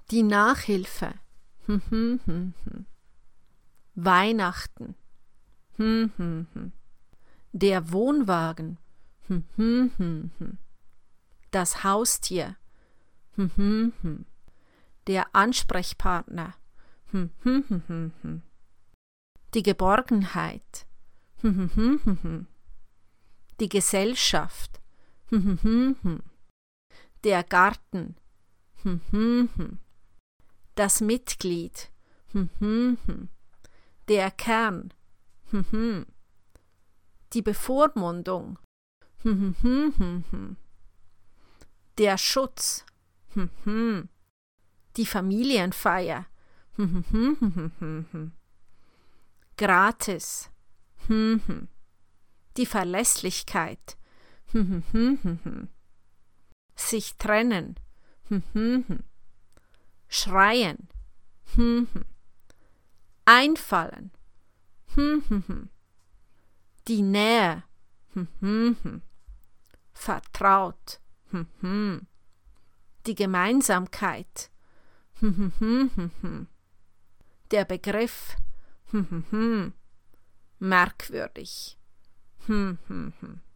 Die Nachhilfe. Weihnachten. Der Wohnwagen. Das Haustier. Der Ansprechpartner. Die Geborgenheit. Die Gesellschaft. Der Garten. Das Mitglied. Der Kern. Die Bevormundung. Der Schutz. Die Familienfeier. Gratis. Die Verlässlichkeit. Sich trennen. Schreien. Einfallen. Die Nähe. Vertraut. Die Gemeinsamkeit. Der Begriff. Merkwürdig.